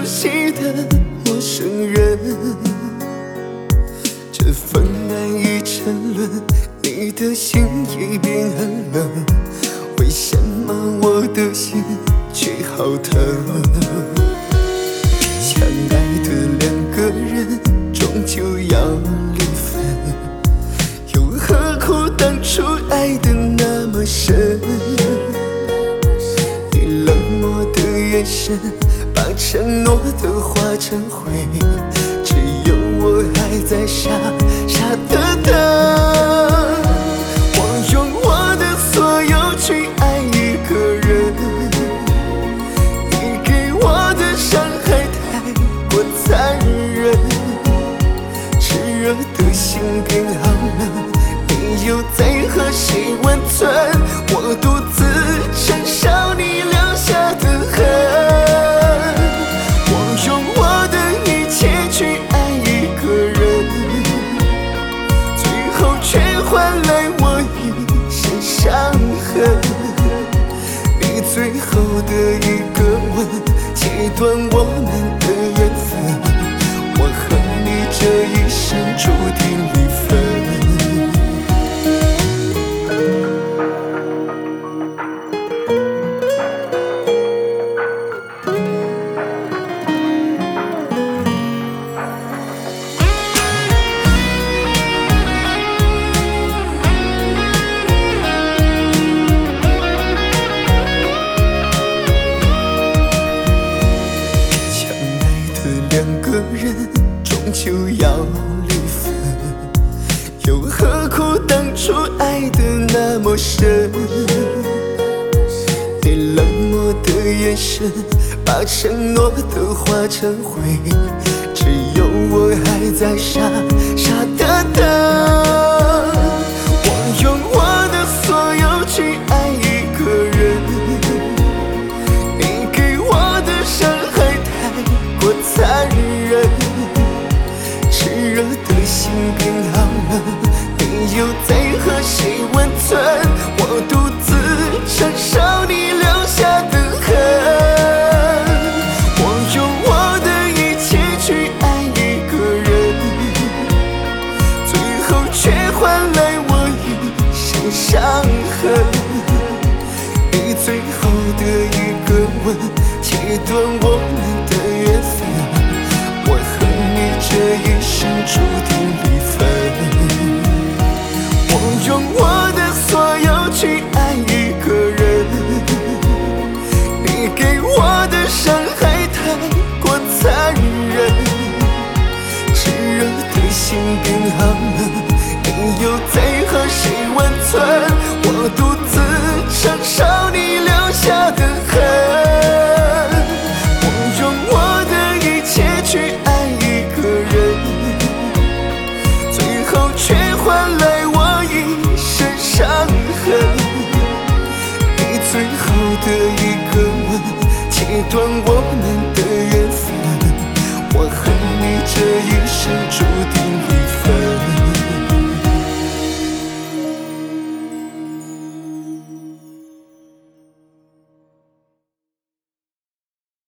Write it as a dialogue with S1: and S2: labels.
S1: 悉的陌生人。这份爱已沉沦，你的心已变很冷，为什么我的心却好疼？相爱的两个人终究要离分，又何苦当初爱得那么深？你冷漠的眼神把承诺都化成灰，只有我还在傻傻的等。我用我的所有去爱一个人，你给我的伤害太过残忍，炽热的心变好冷，你又在和谁温存？我独自承受你留下的恨。我用我的一切去爱一个人，最后却换来我一身伤痕。你最后的一个吻，切断我们的缘分，我和你这一生注定离分。两个人终究要离分，又何苦当初爱得那么深？你冷漠的眼神把承诺都化成灰，只有我还在傻傻的等。我用我的所有去爱一个人，你给我的伤害太过残忍，炽热的心变好冷，你又在和谁温存？我独自承受你留下的恨。我用我的一切去爱一个人，最后却换来我一身伤痕。你最后的一个吻，切断我们的缘分，我和你这一生注定离分。我用我的所有去爱一个人，你给我的伤害太过残忍，炽热的心变好冷，